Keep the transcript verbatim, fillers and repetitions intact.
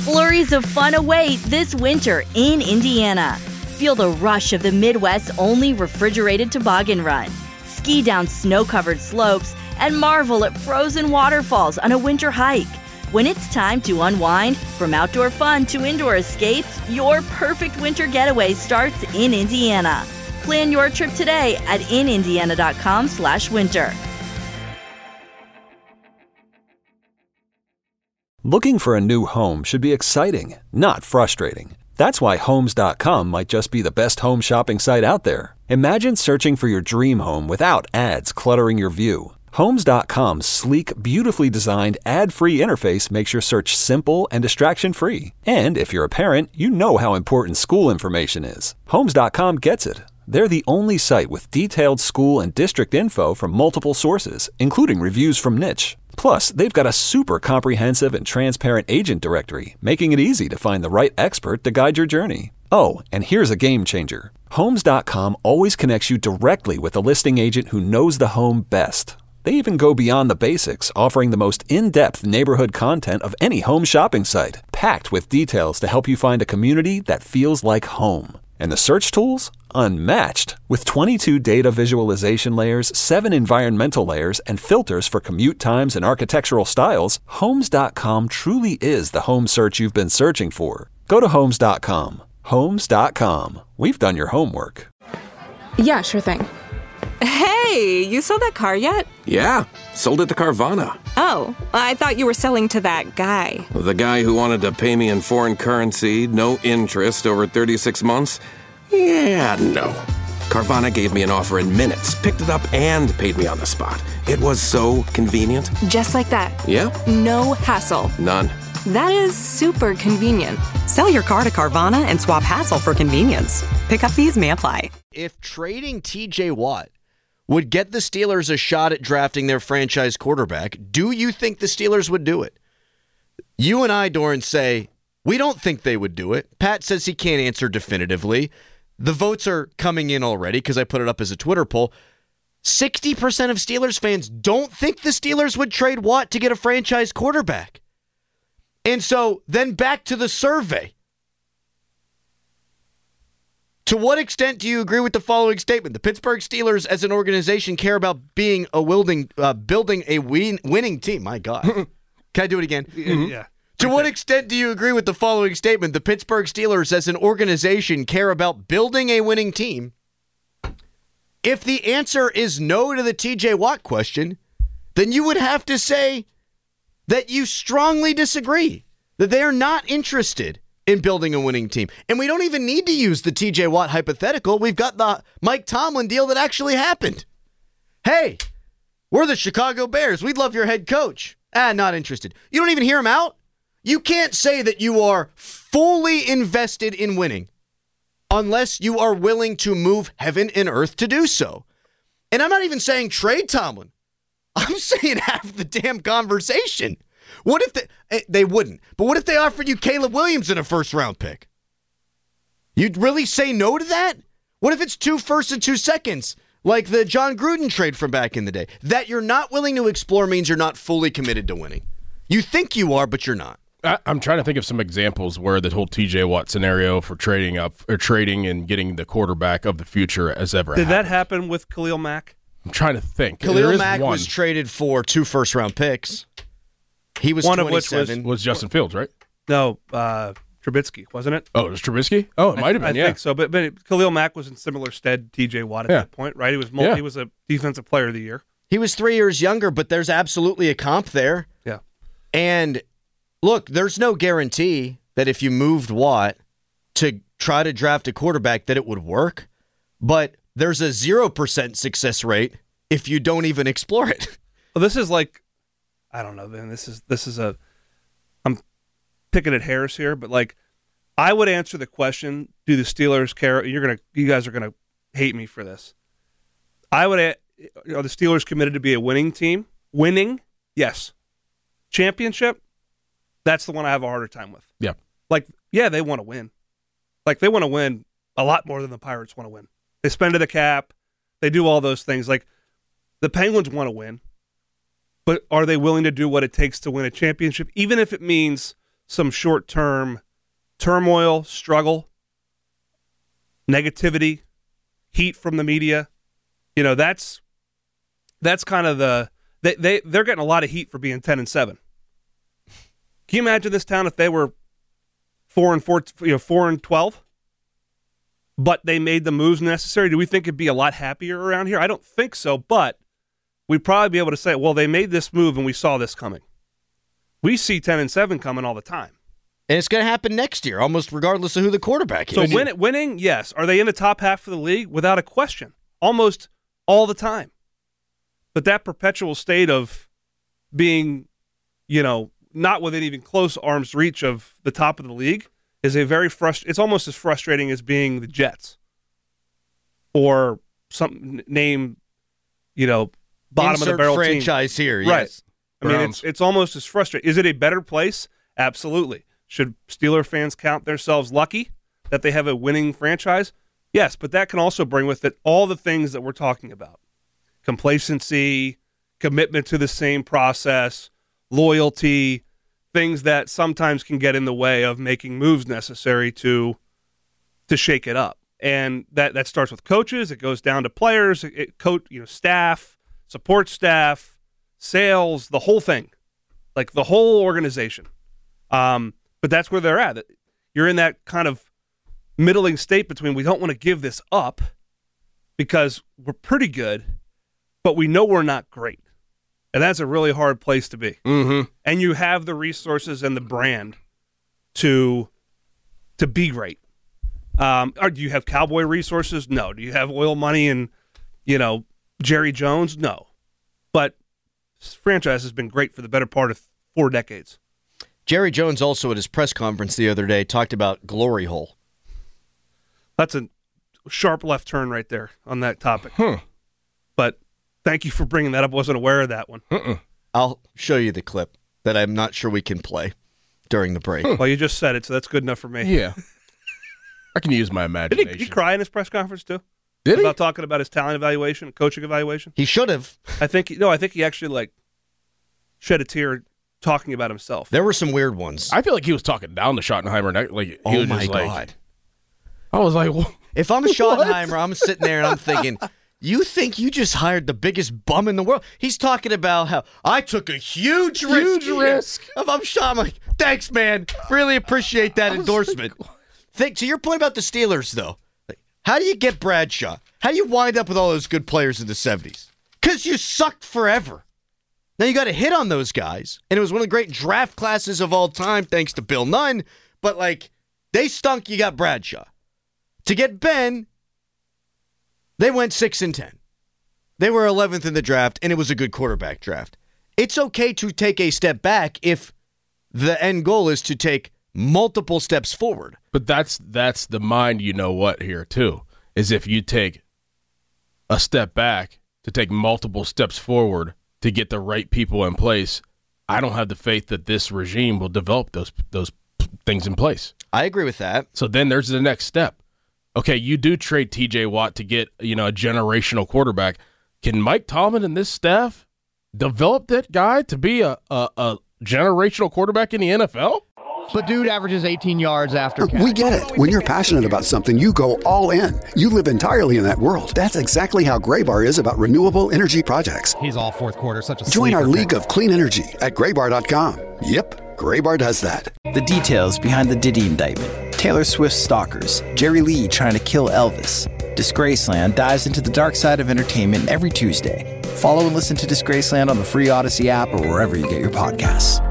Flurries of fun await this winter in Indiana. Feel the rush of the Midwest's only refrigerated toboggan run. Ski down snow-covered slopes and marvel at frozen waterfalls on a winter hike. When it's time to unwind, from outdoor fun to indoor escapes, your perfect winter getaway starts in Indiana. Plan your trip today at in indiana dot com slash winter. Looking for a new home should be exciting, not frustrating. That's why Homes dot com might just be the best home shopping site out there. Imagine searching for your dream home without ads cluttering your view. Homes dot com's sleek, beautifully designed, ad-free interface makes your search simple and distraction-free. And if you're a parent, you know how important school information is. Homes dot com gets it. They're the only site with detailed school and district info from multiple sources, including reviews from Niche. Plus, they've got a super comprehensive and transparent agent directory, making it easy to find the right expert to guide your journey. Oh, and here's a game changer. Homes dot com always connects you directly with a listing agent who knows the home best. They even go beyond the basics, offering the most in-depth neighborhood content of any home shopping site, packed with details to help you find a community that feels like home. And the search tools? Unmatched. With twenty-two data visualization layers, seven environmental layers, and filters for commute times and architectural styles, Homes dot com truly is the home search you've been searching for. Go to Homes dot com. Homes dot com. We've done your homework. Yeah, sure thing. Hey, you sold that car yet? Yeah, sold it to Carvana. Oh, I thought you were selling to that guy. The guy who wanted to pay me in foreign currency, no interest, over thirty-six months? Yeah, no. Carvana gave me an offer in minutes, picked it up, and paid me on the spot. It was so convenient. Just like that. Yeah? No hassle. None. That is super convenient. Sell your car to Carvana and swap hassle for convenience. Pickup fees may apply. If trading T J Watt would get the Steelers a shot at drafting their franchise quarterback, do you think the Steelers would do it? You and I, Doran, say we don't think they would do it. Pat says he can't answer definitively. The votes are coming in already because I put it up as a Twitter poll. sixty percent of Steelers fans don't think the Steelers would trade Watt to get a franchise quarterback. And so then back to the survey. To what extent do you agree with the following statement? The Pittsburgh Steelers as an organization care about being a wielding, uh, building a win- winning team. My God. Can I do it again? Mm-hmm. Yeah. To what extent do you agree with the following statement? The Pittsburgh Steelers as an organization care about building a winning team. If the answer is no to the T J Watt question, then you would have to say that you strongly disagree, that they are not interested in building a winning team. And we don't even need to use the T J Watt hypothetical. We've got the Mike Tomlin deal that actually happened. Hey, we're the Chicago Bears. We'd love your head coach. Ah, not interested. You don't even hear him out? You can't say that you are fully invested in winning unless you are willing to move heaven and earth to do so. And I'm not even saying trade Tomlin. I'm saying have the damn conversation. What if they, they wouldn't, but what if they offered you Caleb Williams in a first round pick? You'd really say no to that? What if it's two firsts and two seconds, like the John Gruden trade from back in the day? That you're not willing to explore means you're not fully committed to winning. You think you are, but you're not. I, I'm trying to think of some examples where the whole T J Watt scenario for trading up or trading and getting the quarterback of the future has ever Did happened. that happen with Khalil Mack? I'm trying to think. Khalil Mack was traded for two first round picks. He was one of which was, was Justin Fields, right? No, uh, Trubisky, wasn't it? Oh, it was Trubisky? Oh, it I, might have been, I yeah. think so, but, but Khalil Mack was in similar stead T J Watt at Yeah. that point, right? He was multi, Yeah. he was a defensive player of the year. He was three years younger, but there's absolutely a comp there. Yeah. And look, there's no guarantee that if you moved Watt to try to draft a quarterback that it would work, but there's a zero percent success rate if you don't even explore it. Well, this is like, I don't know, man. This is this is a, I'm picking at hairs here, but like, I would answer the question: do the Steelers care? You're gonna, you guys are gonna hate me for this. I would. Are the Steelers committed to be a winning team? Winning, yes. Championship, that's the one I have a harder time with. Yeah. Like, yeah, they want to win. Like, they want to win a lot more than the Pirates want to win. They spend to the cap. They do all those things. Like, the Penguins want to win, but are they willing to do what it takes to win a championship, even if it means some short-term turmoil, struggle, negativity, heat from the media. You know, that's that's kind of the they they they're getting a lot of heat for being ten and seven. Can you imagine this town if they were four and four, you know, four and twelve, but they made the moves necessary? Do we think it'd be a lot happier around here? I don't think so, but we'd probably be able to say, well, they made this move and we saw this coming. We see ten and seven coming all the time. And it's going to happen next year, almost regardless of who the quarterback is. So win, winning, yes. Are they in the top half of the league? Without a question. Almost all the time. But that perpetual state of being, you know, not within even close arm's reach of the top of the league is a very frust- it's almost as frustrating as being the Jets. Or some name, you know, bottom Insert of the barrel franchise team. here, Right. yes. I mean, it's it's almost as frustrating. Is it a better place? Absolutely. Should Steeler fans count themselves lucky that they have a winning franchise? Yes, but that can also bring with it all the things that we're talking about. Complacency, commitment to the same process, loyalty, things that sometimes can get in the way of making moves necessary to to shake it up. And that, that starts with coaches. It goes down to players, it, it coach, you know, staff, support staff, sales, the whole thing, like the whole organization. Um, but that's where they're at. You're in that kind of middling state between we don't want to give this up because we're pretty good, but we know we're not great. And that's a really hard place to be. Mm-hmm. And you have the resources and the brand to to be great. Um, or do you have Cowboy resources? No. Do you have oil money and, you know, Jerry Jones? No. But this franchise has been great for the better part of four decades. Jerry Jones also at his press conference the other day talked about glory hole. That's a sharp left turn right there on that topic. Huh. But thank you for bringing that up. I wasn't aware of that one. Uh-uh. I'll show you the clip that I'm not sure we can play during the break. Huh. Well, you just said it, so that's good enough for me. Yeah. I can use my Did imagination. he, did he cry in his press conference too? Did he? About talking about his talent evaluation, coaching evaluation? He should have. I think no, I think he actually like shed a tear talking about himself. There were some weird ones. I feel like he was talking down to Schottenheimer. Like he oh was my just God. Like, I was like, well, if I'm Schottenheimer, I'm sitting there and I'm thinking, you think you just hired the biggest bum in the world? He's talking about how I took a huge risk. Huge here. risk. If I'm Schott, I'm like, thanks, man. Really appreciate that endorsement. Like, Think to your point about the Steelers, though. How do you get Bradshaw? How do you wind up with all those good players in the seventies? Because you sucked forever. Now you got to hit on those guys, and it was one of the great draft classes of all time, thanks to Bill Nunn. But like, they stunk. You got Bradshaw. To get Ben, they went six and ten. They were eleventh in the draft, and it was a good quarterback draft. It's okay to take a step back if the end goal is to take multiple steps forward. but that's that's the mind, you know what, here too, is if you take a step back to take multiple steps forward to get the right people in place, I don't have the faith that this regime will develop those those things in place. I agree with that. So then there's the next step. Okay, you do trade T J Watt to get, you know, a generational quarterback. Can Mike Tomlin and this staff develop that guy to be a, a, a generational quarterback in the N F L? But dude averages eighteen yards after catch. We get it. When you're passionate about something, you go all in. You live entirely in that world. That's exactly how Graybar is about renewable energy projects. He's all fourth quarter, such a Join our sleeper league pick. of clean energy at graybar dot com. Yep, Graybar does that. The details behind the Diddy indictment. Taylor Swift's stalkers. Jerry Lee trying to kill Elvis. Disgraceland dives into the dark side of entertainment every Tuesday. Follow and listen to Disgraceland on the free Odyssey app or wherever you get your podcasts.